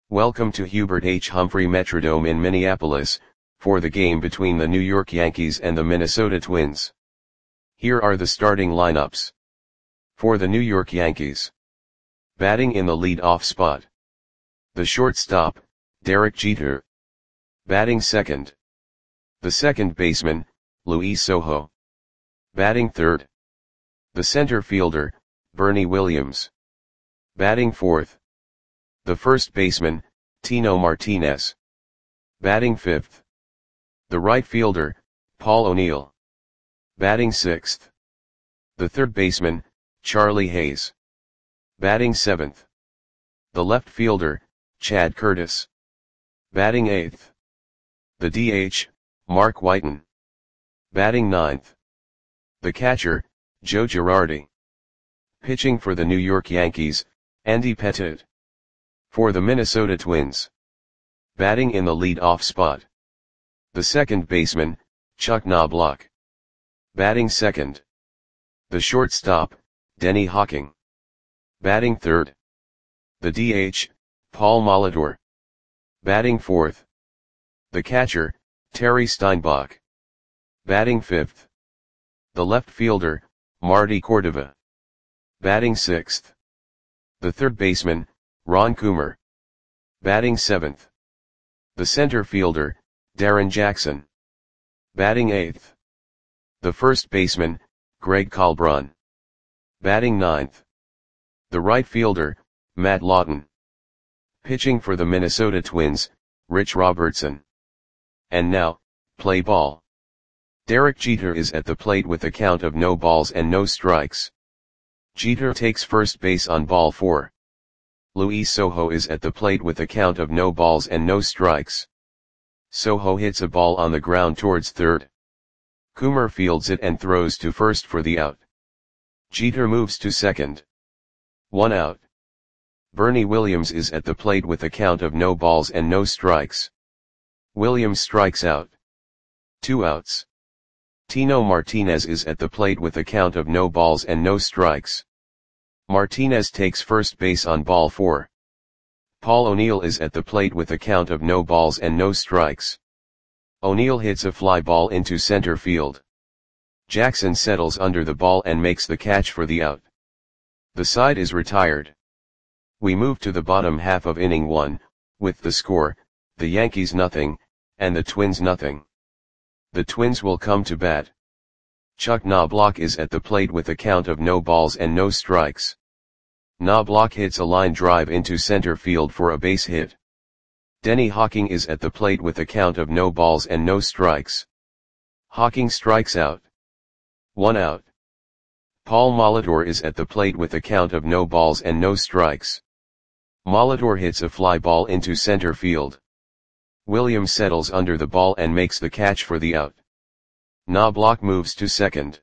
Welcome to Hubert H. Humphrey Metrodome in Minneapolis, for the game between the New York Yankees and the Minnesota Twins. Here are the starting lineups. For the New York Yankees. Batting in the lead-off spot. The shortstop, Derek Jeter. Batting second. The second baseman, Luis Sojo. Batting third. The center fielder, Bernie Williams. Batting fourth. The first baseman, Tino Martinez. Batting fifth. The right fielder, Paul O'Neill. Batting sixth. The third baseman, Charlie Hayes. Batting seventh. The left fielder, Chad Curtis. Batting eighth. The DH, Mark Whiten. Batting ninth. The catcher, Joe Girardi. Pitching for the New York Yankees, Andy Pettitte. For the Minnesota Twins. Batting in the lead-off spot. The second baseman, Chuck Knobloch. Batting second. The shortstop, Denny Hawking. Batting third. The DH, Paul Molitor. Batting fourth. The catcher, Terry Steinbach. Batting fifth. The left fielder, Marty Cordova. Batting sixth. The third baseman, Ron Coomer. Batting seventh. The center fielder, Darren Jackson. Batting eighth. The first baseman, Greg Colbrun. Batting ninth. The right fielder, Matt Lawton. Pitching for the Minnesota Twins, Rich Robertson. And now, play ball. Derek Jeter is at the plate with a count of no balls and no strikes. Jeter takes first base on ball 4. Luis Sojo is at the plate with a count of no balls and no strikes. Sojo hits a ball on the ground towards third. Coomer fields it and throws to first for the out. Jeter moves to second. 1 out. Bernie Williams is at the plate with a count of no balls and no strikes. Williams strikes out. 2 outs. Tino Martinez is at the plate with a count of no balls and no strikes. Martinez takes first base on ball 4. Paul O'Neill is at the plate with a count of no balls and no strikes. O'Neill hits a fly ball into center field. Jackson settles under the ball and makes the catch for the out. The side is retired. We move to the bottom half of inning 1, with the score, the Yankees nothing, and the Twins nothing. The Twins will come to bat. Chuck Knobloch is at the plate with a count of no balls and no strikes. Knobloch hits a line drive into center field for a base hit. Denny Hawking is at the plate with a count of no balls and no strikes. Hawking strikes out. 1 out. Paul Molitor is at the plate with a count of no balls and no strikes. Molitor hits a fly ball into center field. Williams settles under the ball and makes the catch for the out. Knobloch moves to second.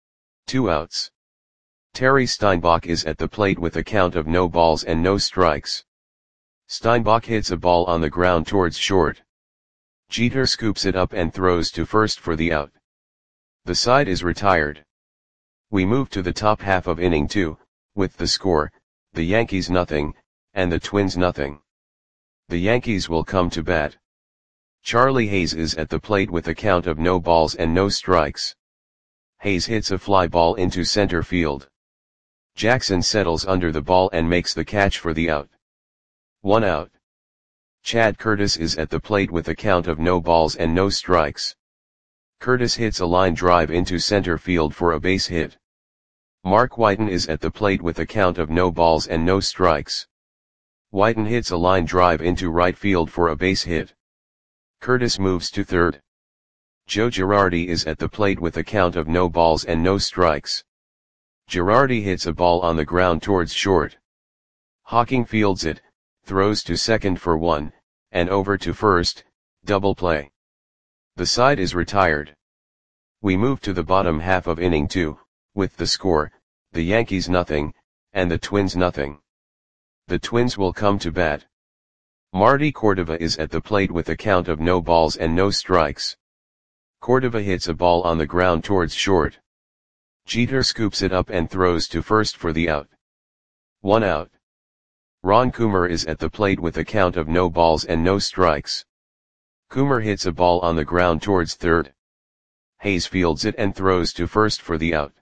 2 outs. Terry Steinbach is at the plate with a count of no balls and no strikes. Steinbach hits a ball on the ground towards short. Jeter scoops it up and throws to first for the out. The side is retired. We move to the top half of inning 2, with the score, the Yankees nothing, and the Twins nothing. The Yankees will come to bat. Charlie Hayes is at the plate with a count of no balls and no strikes. Hayes hits a fly ball into center field. Jackson settles under the ball and makes the catch for the out. 1 out. Chad Curtis is at the plate with a count of no balls and no strikes. Curtis hits a line drive into center field for a base hit. Mark Whiten is at the plate with a count of no balls and no strikes. Whiten hits a line drive into right field for a base hit. Curtis moves to third. Joe Girardi is at the plate with a count of no balls and no strikes. Girardi hits a ball on the ground towards short. Hawking fields it, throws to second for 1, and over to first, double play. The side is retired. We move to the bottom half of inning 2, with the score, the Yankees nothing, and the Twins nothing. The Twins will come to bat. Marty Cordova is at the plate with a count of no balls and no strikes. Cordova hits a ball on the ground towards short. Jeter scoops it up and throws to first for the out. 1 out. Ron Coomer is at the plate with a count of no balls and no strikes. Coomer hits a ball on the ground towards third. Hayes fields it and throws to first for the out.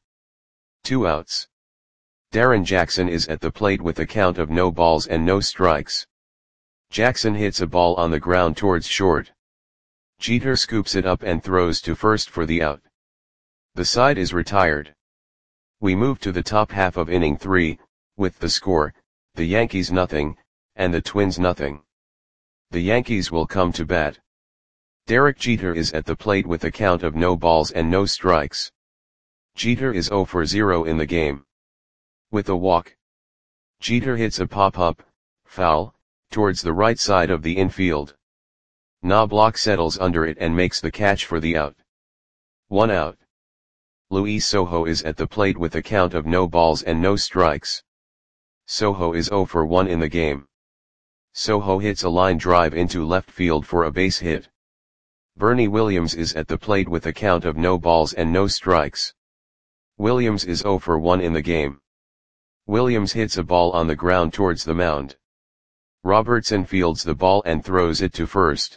2 outs. Darren Jackson is at the plate with a count of no balls and no strikes. Jackson hits a ball on the ground towards short. Jeter scoops it up and throws to first for the out. The side is retired. We move to the top half of inning 3, with the score, the Yankees nothing, and the Twins nothing. The Yankees will come to bat. Derek Jeter is at the plate with a count of no balls and no strikes. Jeter is 0 for 0 in the game. With a walk, Jeter hits a pop-up, foul, towards the right side of the infield. Knobloch settles under it and makes the catch for the out. 1 out. Luis Sojo is at the plate with a count of no balls and no strikes. Sojo is 0 for 1 in the game. Sojo hits a line drive into left field for a base hit. Bernie Williams is at the plate with a count of no balls and no strikes. Williams is 0 for 1 in the game. Williams hits a ball on the ground towards the mound. Robertson fields the ball and throws it to first.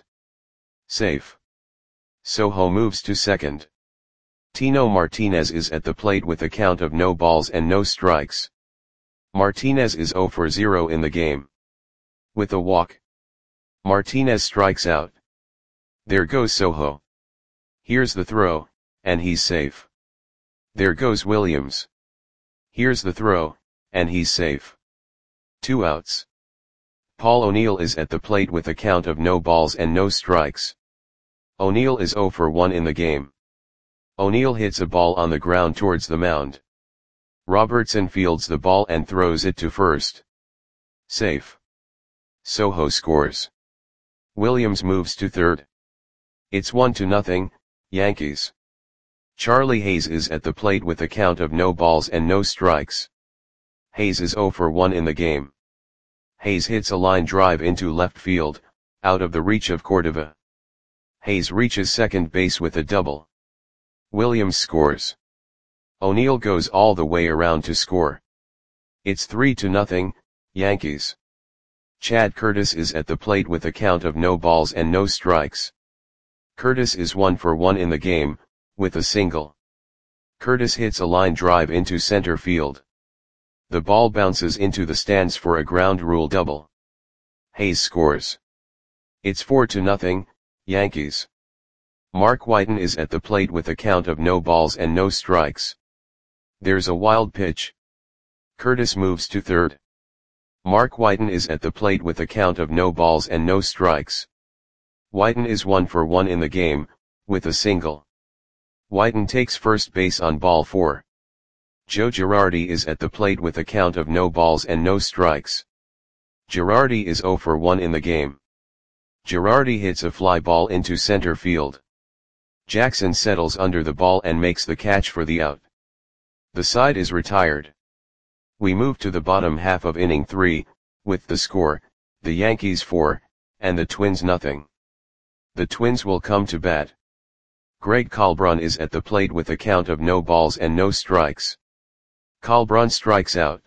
Safe. Sojo moves to second. Tino Martinez is at the plate with a count of no balls and no strikes. Martinez is 0 for 0 in the game. With a walk, Martinez strikes out. There goes Sojo. Here's the throw, and he's safe. There goes Williams. Here's the throw, and he's safe. 2 outs. Paul O'Neill is at the plate with a count of no balls and no strikes. O'Neill is 0 for 1 in the game. O'Neill hits a ball on the ground towards the mound. Robertson fields the ball and throws it to first. Safe. Sojo scores. Williams moves to third. It's 1-0, Yankees. Charlie Hayes is at the plate with a count of no balls and no strikes. Hayes is 0 for 1 in the game. Hayes hits a line drive into left field, out of the reach of Cordova. Hayes reaches second base with a double. Williams scores. O'Neill goes all the way around to score. It's 3-0, Yankees. Chad Curtis is at the plate with a count of no balls and no strikes. Curtis is 1 for 1 in the game, with a single. Curtis hits a line drive into center field. The ball bounces into the stands for a ground rule double. Hayes scores. It's 4-0, Yankees. Mark Whiten is at the plate with a count of no balls and no strikes. There's a wild pitch. Curtis moves to third. Mark Whiten is at the plate with a count of no balls and no strikes. Whiten is 1 for 1 in the game, with a single. Whiten takes first base on ball 4. Joe Girardi is at the plate with a count of no balls and no strikes. Girardi is 0 for 1 in the game. Girardi hits a fly ball into center field. Jackson settles under the ball and makes the catch for the out. The side is retired. We move to the bottom half of inning 3, with the score, the Yankees 4, and the Twins nothing. The Twins will come to bat. Greg Colbrun is at the plate with a count of no balls and no strikes. Colbrun strikes out.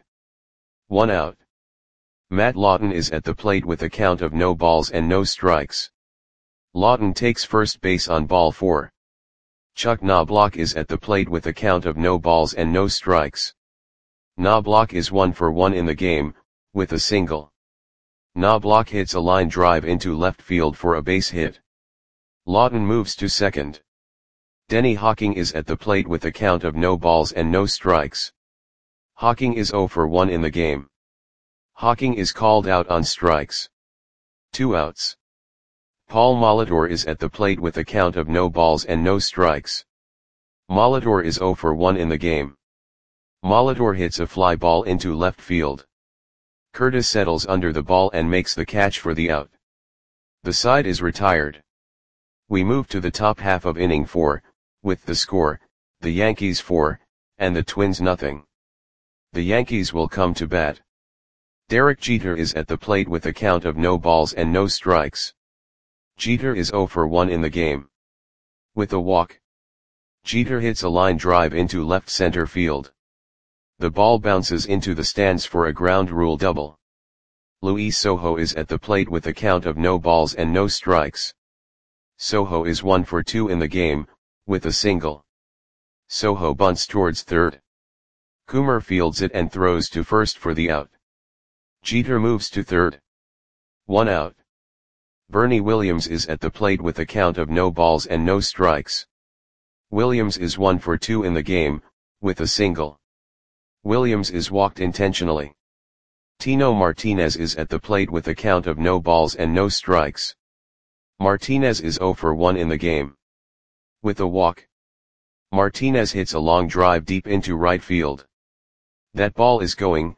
1 out. Matt Lawton is at the plate with a count of no balls and no strikes. Lawton takes first base on ball 4. Chuck Knobloch is at the plate with a count of no balls and no strikes. Knobloch is 1 for 1 in the game, with a single. Knobloch hits a line drive into left field for a base hit. Lawton moves to second. Denny Hawking is at the plate with a count of no balls and no strikes. Hawking is 0 for 1 in the game. Hawking is called out on strikes. 2 outs. Paul Molitor is at the plate with a count of no balls and no strikes. Molitor is 0 for 1 in the game. Molitor hits a fly ball into left field. Curtis settles under the ball and makes the catch for the out. The side is retired. We move to the top half of inning 4, with the score, the Yankees 4, and the Twins nothing. The Yankees will come to bat. Derek Jeter is at the plate with a count of no balls and no strikes. Jeter is 0 for 1 in the game. With a walk, Jeter hits a line drive into left center field. The ball bounces into the stands for a ground rule double. Luis Sojo is at the plate with a count of no balls and no strikes. Sojo is 1 for 2 in the game, with a single. Sojo bunts towards third. Coomer fields it and throws to first for the out. Jeter moves to third. 1 out. Bernie Williams is at the plate with a count of no balls and no strikes. Williams is 1 for 2 in the game, with a single. Williams is walked intentionally. Tino Martinez is at the plate with a count of no balls and no strikes. Martinez is 0 for 1 in the game. With a walk. Martinez hits a long drive deep into right field. That ball is gone.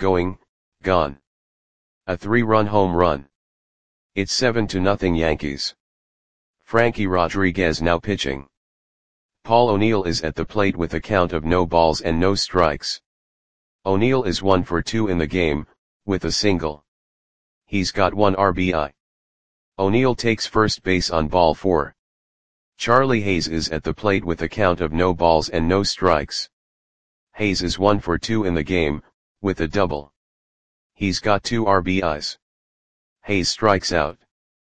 A 3-run home run. It's 7-0 Yankees. Frankie Rodriguez now pitching. Paul O'Neill is at the plate with a count of no balls and no strikes. O'Neill is 1 for 2 in the game, with a single. He's got 1 RBI. O'Neill takes first base on ball 4. Charlie Hayes is at the plate with a count of no balls and no strikes. Hayes is 1 for 2 in the game, with a double. He's got 2 RBIs. Hayes strikes out.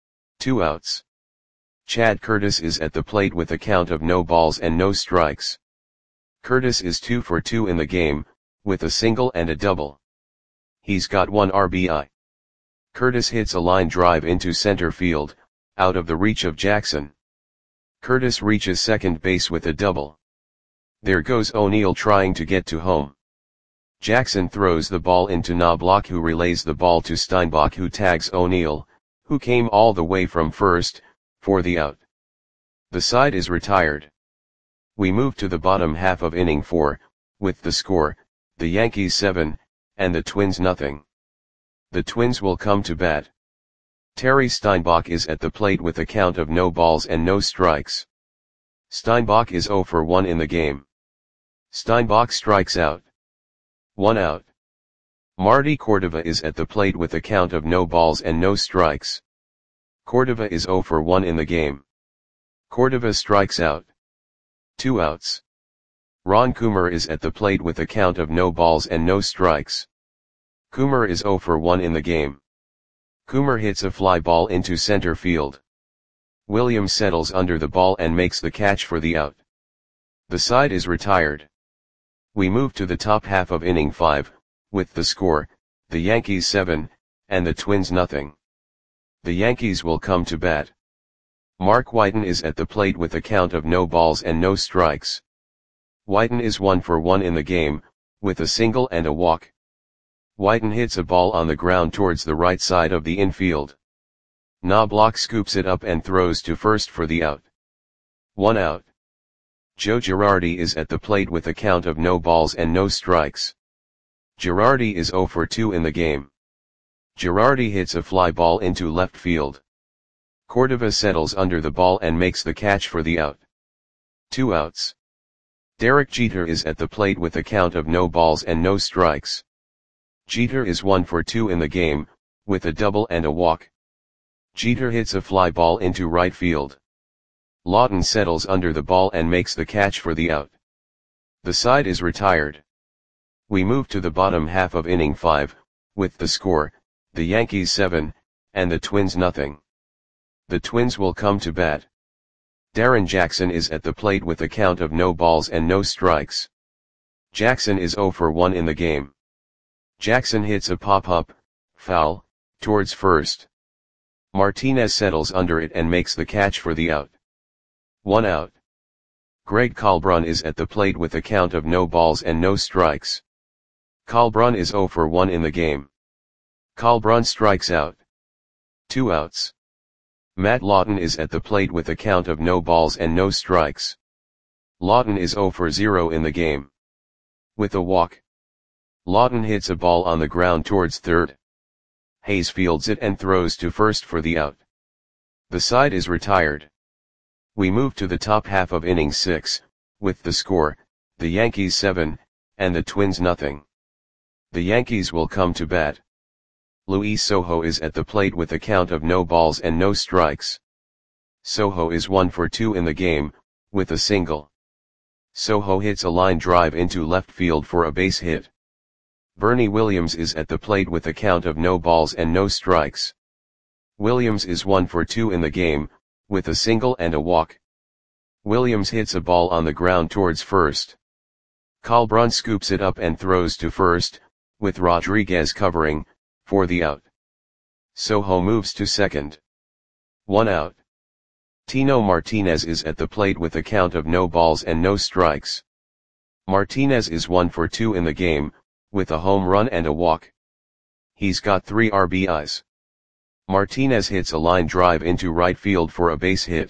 2 outs. Chad Curtis is at the plate with a count of no balls and no strikes. Curtis is 2 for 2 in the game, with a single and a double. He's got 1 RBI. Curtis hits a line drive into center field, out of the reach of Jackson. Curtis reaches second base with a double. There goes O'Neill trying to get to home. Jackson throws the ball into Knobloch, who relays the ball to Steinbach, who tags O'Neill, who came all the way from first, for the out. The side is retired. We move to the bottom half of inning 4, with the score, the Yankees 7, and the Twins nothing. The Twins will come to bat. Terry Steinbach is at the plate with a count of no balls and no strikes. Steinbach is 0 for 1 in the game. Steinbach strikes out. 1 out. Marty Cordova is at the plate with a count of no balls and no strikes. Cordova is 0 for 1 in the game. Cordova strikes out. 2 outs. Ron Coomer is at the plate with a count of no balls and no strikes. Coomer is 0 for 1 in the game. Coomer hits a fly ball into center field. Williams settles under the ball and makes the catch for the out. The side is retired. We move to the top half of inning 5, with the score, the Yankees 7, and the Twins nothing. The Yankees will come to bat. Mark Whiten is at the plate with a count of no balls and no strikes. Whiten is 1 for 1 in the game, with a single and a walk. Whiten hits a ball on the ground towards the right side of the infield. Knobloch scoops it up and throws to first for the out. 1 out. Joe Girardi is at the plate with a count of no balls and no strikes. Girardi is 0 for 2 in the game. Girardi hits a fly ball into left field. Cordova settles under the ball and makes the catch for the out. 2 outs. Derek Jeter is at the plate with a count of no balls and no strikes. Jeter is 1 for 2 in the game, with a double and a walk. Jeter hits a fly ball into right field. Lawton settles under the ball and makes the catch for the out. The side is retired. We move to the bottom half of inning 5, with the score, the Yankees 7, and the Twins nothing. The Twins will come to bat. Darren Jackson is at the plate with a count of no balls and no strikes. Jackson is 0 for 1 in the game. Jackson hits a pop-up, foul, towards first. Martinez settles under it and makes the catch for the out. 1 out. Greg Kalbrun is at the plate with a count of no balls and no strikes. Kalbrun is 0 for 1 in the game. Kalbrun strikes out. 2 outs. Matt Lawton is at the plate with a count of no balls and no strikes. Lawton is 0 for 0 in the game. With a walk. Lawton hits a ball on the ground towards third. Hayes fields it and throws to first for the out. The side is retired. We move to the top half of inning 6, with the score, the Yankees 7, and the Twins nothing. The Yankees will come to bat. Luis Sojo is at the plate with a count of no balls and no strikes. Sojo is 1 for 2 in the game, with a single. Sojo hits a line drive into left field for a base hit. Bernie Williams is at the plate with a count of no balls and no strikes. Williams is 1 for 2 in the game, with a single and a walk. Williams hits a ball on the ground towards first. Colbrun scoops it up and throws to first, with Rodriguez covering, for the out. Sojo moves to second. 1 out. Tino Martinez is at the plate with a count of no balls and no strikes. Martinez is 1 for 2 in the game, with a home run and a walk. He's got 3 RBIs. Martinez hits a line drive into right field for a base hit.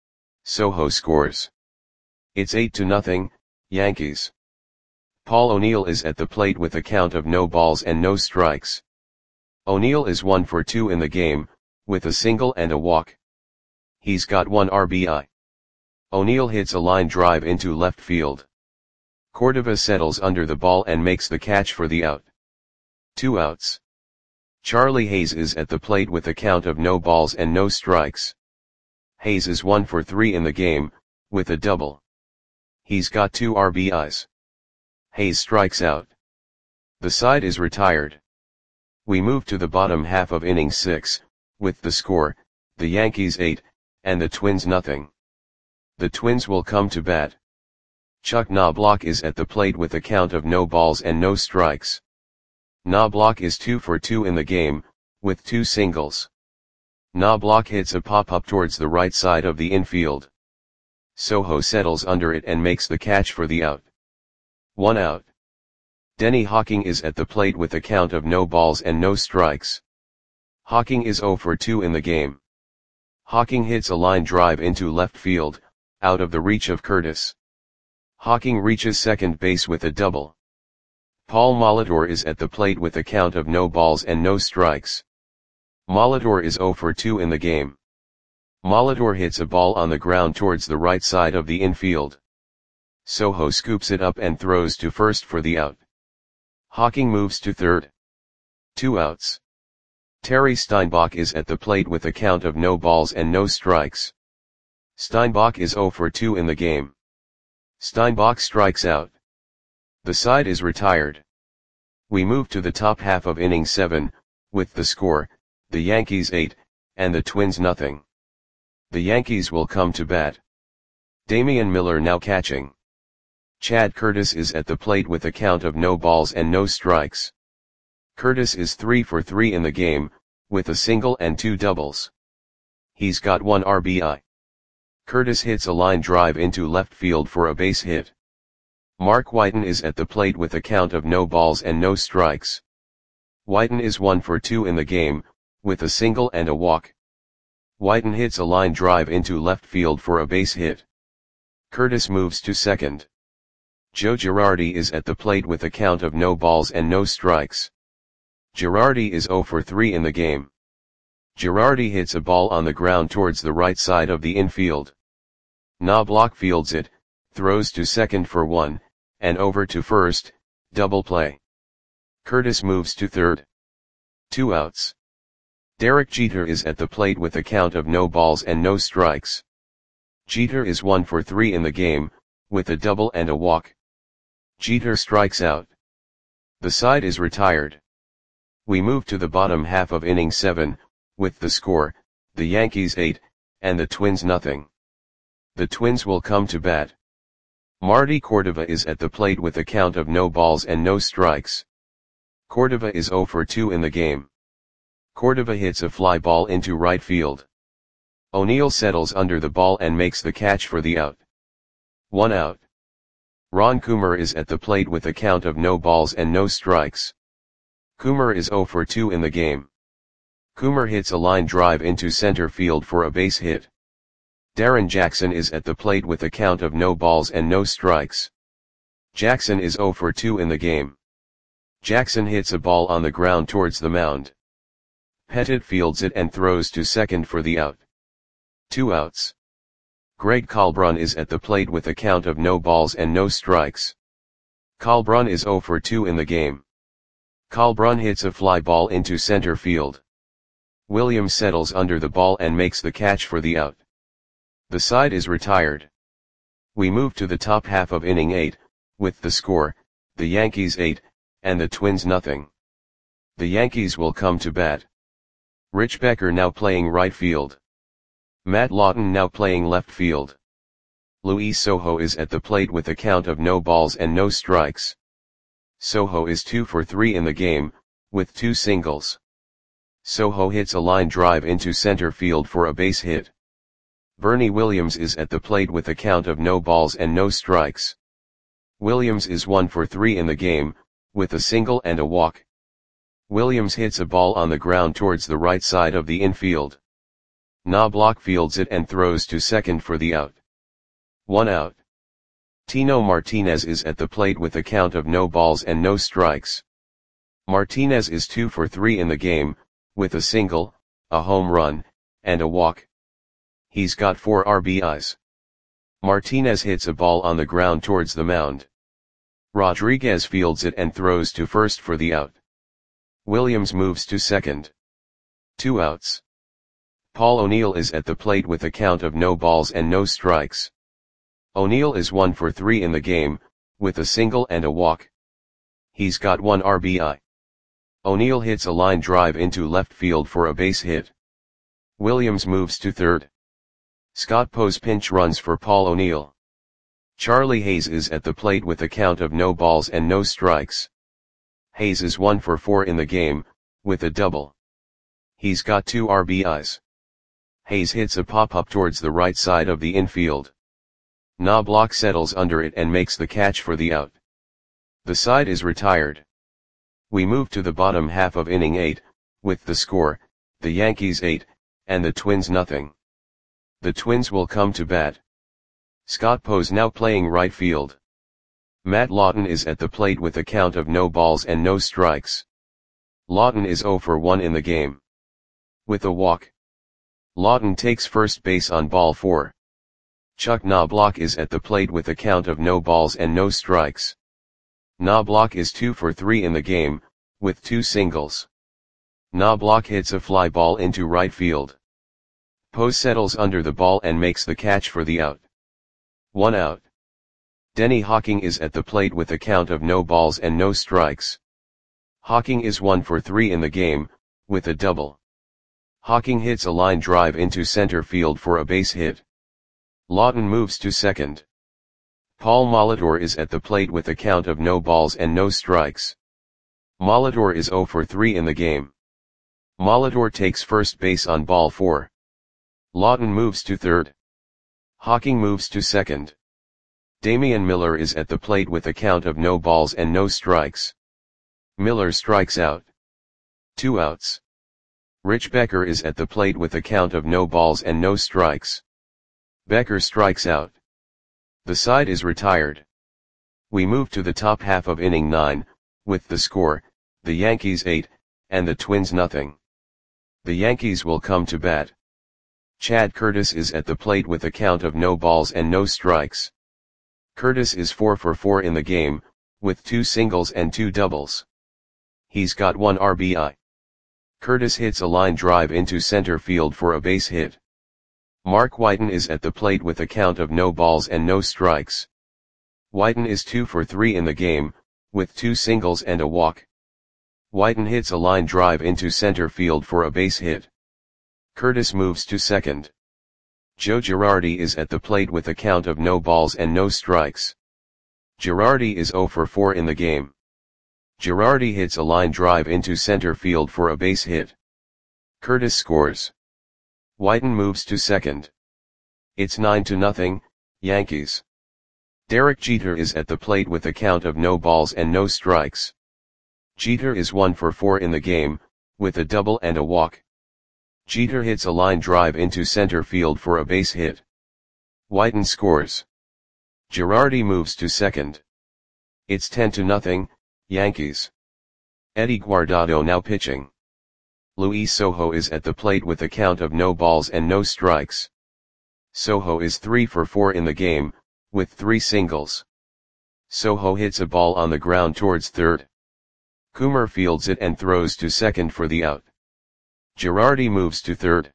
Sojo scores. It's 8-0, Yankees. Paul O'Neill is at the plate with a count of no balls and no strikes. O'Neill is 1 for 2 in the game, with a single and a walk. He's got 1 RBI. O'Neill hits a line drive into left field. Cordova settles under the ball and makes the catch for the out. 2 outs. Charlie Hayes is at the plate with a count of no balls and no strikes. Hayes is 1 for 3 in the game, with a double. He's got 2 RBIs. Hayes strikes out. The side is retired. We move to the bottom half of inning 6, with the score, the Yankees 8, and the Twins nothing. The Twins will come to bat. Chuck Knobloch is at the plate with a count of no balls and no strikes. Knobloch is 2 for 2 in the game, with 2 singles. Knobloch hits a pop-up towards the right side of the infield. Sojo settles under it and makes the catch for the out. 1 out. Denny Hawking is at the plate with a count of no balls and no strikes. Hawking is 0 for 2 in the game. Hawking hits a line drive into left field, out of the reach of Curtis. Hawking reaches second base with a double. Paul Molitor is at the plate with a count of no balls and no strikes. Molitor is 0 for 2 in the game. Molitor hits a ball on the ground towards the right side of the infield. Sojo scoops it up and throws to first for the out. Hawking moves to third. 2 outs. Terry Steinbach is at the plate with a count of no balls and no strikes. Steinbach is 0 for 2 in the game. Steinbach strikes out. The side is retired. We move to the top half of inning 7, with the score, the Yankees 8, and the Twins nothing. The Yankees will come to bat. Damian Miller now catching. Chad Curtis is at the plate with a count of no balls and no strikes. Curtis is 3 for 3 in the game, with a single and 2 doubles. He's got 1 RBI. Curtis hits a line drive into left field for a base hit. Mark Whiten is at the plate with a count of no balls and no strikes. Whiten is 1 for 2 in the game, with a single and a walk. Whiten hits a line drive into left field for a base hit. Curtis moves to second. Joe Girardi is at the plate with a count of no balls and no strikes. Girardi is 0 for 3 in the game. Girardi hits a ball on the ground towards the right side of the infield. Knobloch fields it, throws to second for 1, and over to first, double play. Curtis moves to third. 2 outs. Derek Jeter is at the plate with a count of no balls and no strikes. Jeter is 1 for 3 in the game, with a double and a walk. Jeter strikes out. The side is retired. We move to the bottom half of inning 7, with the score, the Yankees 8, and the Twins nothing. The Twins will come to bat. Marty Cordova is at the plate with a count of no balls and no strikes. Cordova is 0 for 2 in the game. Cordova hits a fly ball into right field. O'Neill settles under the ball and makes the catch for the out. 1 out. Ron Coomer is at the plate with a count of no balls and no strikes. Coomer is 0 for 2 in the game. Coomer hits a line drive into center field for a base hit. Darren Jackson is at the plate with a count of no balls and no strikes. Jackson is 0 for 2 in the game. Jackson hits a ball on the ground towards the mound. Pettit fields it and throws to second for the out. 2 outs. Greg Colbrun is at the plate with a count of no balls and no strikes. Colbrun is 0 for 2 in the game. Colbrun hits a fly ball into center field. Williams settles under the ball and makes the catch for the out. The side is retired. We move to the top half of inning 8, with the score, the Yankees 8, and the Twins nothing. The Yankees will come to bat. Rich Becker now playing right field. Matt Lawton now playing left field. Luis Sojo is at the plate with a count of no balls and no strikes. Sojo is 2 for 3 in the game, with 2 singles. Sojo hits a line drive into center field for a base hit. Bernie Williams is at the plate with a count of no balls and no strikes. Williams is 1 for 3 in the game, with a single and a walk. Williams hits a ball on the ground towards the right side of the infield. Knobloch fields it and throws to second for the out. 1 out. Tino Martinez is at the plate with a count of no balls and no strikes. Martinez is 2 for 3 in the game, with a single, a home run, and a walk. He's got 4 RBIs. Martinez hits a ball on the ground towards the mound. Rodriguez fields it and throws to first for the out. Williams moves to second. 2 outs. Paul O'Neill is at the plate with a count of no balls and no strikes. O'Neill is 1 for 3 in the game, with a single and a walk. He's got 1 RBI. O'Neill hits a line drive into left field for a base hit. Williams moves to third. Scott Pose pinch runs for Paul O'Neill. Charlie Hayes is at the plate with a count of no balls and no strikes. Hayes is 1 for 4 in the game, with a double. He's got 2 RBIs. Hayes hits a pop-up towards the right side of the infield. Knobloch settles under it and makes the catch for the out. The side is retired. We move to the bottom half of inning 8, with the score, the Yankees 8, and the Twins nothing. The Twins will come to bat. Scott Pose now playing right field. Matt Lawton is at the plate with a count of no balls and no strikes. Lawton is 0 for 1 in the game. With a walk. Lawton takes first base on ball 4. Chuck Knobloch is at the plate with a count of no balls and no strikes. Knobloch is 2 for 3 in the game, with 2 singles. Knobloch hits a fly ball into right field. Pose settles under the ball and makes the catch for the out. 1 out. Denny Hawking is at the plate with a count of no balls and no strikes. Hawking is 1 for 3 in the game, with a double. Hawking hits a line drive into center field for a base hit. Lawton moves to second. Paul Molitor is at the plate with a count of no balls and no strikes. Molitor is 0 for 3 in the game. Molitor takes first base on ball 4. Lawton moves to third. Hawking moves to second. Damian Miller is at the plate with a count of no balls and no strikes. Miller strikes out. 2 outs. Rich Becker is at the plate with a count of no balls and no strikes. Becker strikes out. The side is retired. We move to the top half of inning 9, with the score, the Yankees 8, and the Twins nothing. The Yankees will come to bat. Chad Curtis is at the plate with a count of no balls and no strikes. Curtis is 4 for 4 in the game, with 2 singles and 2 doubles. He's got 1 RBI. Curtis hits a line drive into center field for a base hit. Mark Whiten is at the plate with a count of no balls and no strikes. Whiten is 2 for 3 in the game, with 2 singles and a walk. Whiten hits a line drive into center field for a base hit. Curtis moves to second. Joe Girardi is at the plate with a count of no balls and no strikes. Girardi is 0 for 4 in the game. Girardi hits a line drive into center field for a base hit. Curtis scores. Whiten moves to second. It's 9-0, Yankees. Derek Jeter is at the plate with a count of no balls and no strikes. Jeter is 1 for 4 in the game, with a double and a walk. Jeter hits a line drive into center field for a base hit. Whiten scores. Girardi moves to second. It's 10-0, Yankees. Eddie Guardado now pitching. Luis Sojo is at the plate with a count of no balls and no strikes. Sojo is 3 for 4 in the game, with 3 singles. Sojo hits a ball on the ground towards third. Coomer fields it and throws to second for the out. Girardi moves to third.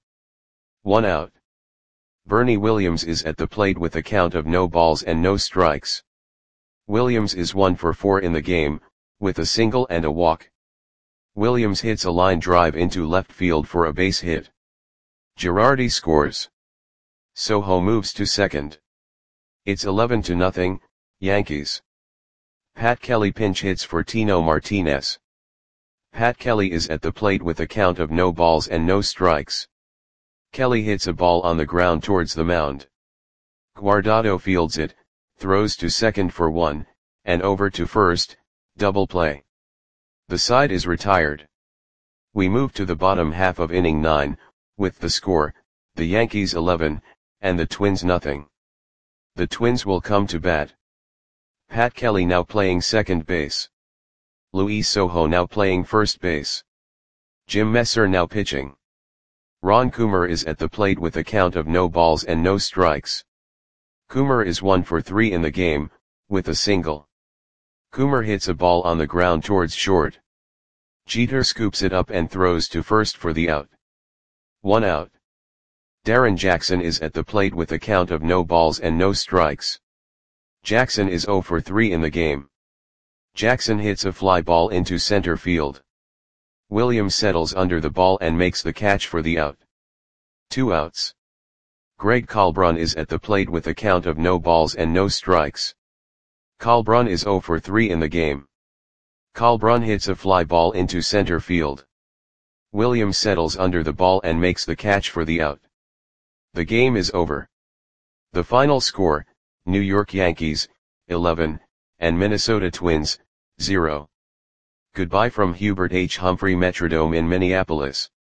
1 out. Bernie Williams is at the plate with a count of no balls and no strikes. Williams is 1 for 4 in the game, with a single and a walk. Williams hits a line drive into left field for a base hit. Girardi scores. Sojo moves to second. It's 11-0, Yankees. Pat Kelly pinch hits for Tino Martinez. Pat Kelly is at the plate with a count of no balls and no strikes. Kelly hits a ball on the ground towards the mound. Guardado fields it, throws to second for one, and over to first, double play. The side is retired. We move to the bottom half of inning 9, with the score, the Yankees 11, and the Twins nothing. The Twins will come to bat. Pat Kelly now playing second base. Luis Sojo now playing first base. Jim Messer now pitching. Ron Coomer is at the plate with a count of no balls and no strikes. Coomer is 1 for 3 in the game, with a single. Coomer hits a ball on the ground towards short. Jeter scoops it up and throws to first for the out. 1 out. Darren Jackson is at the plate with a count of no balls and no strikes. Jackson is 0 for 3 in the game. Jackson hits a fly ball into center field. Williams settles under the ball and makes the catch for the out. 2 outs. Greg Colbrun is at the plate with a count of no balls and no strikes. Colbrun is 0 for 3 in the game. Colbrun hits a fly ball into center field. Williams settles under the ball and makes the catch for the out. The game is over. The final score, New York Yankees, 11, and Minnesota Twins, 0. Goodbye from Hubert H. Humphrey Metrodome in Minneapolis.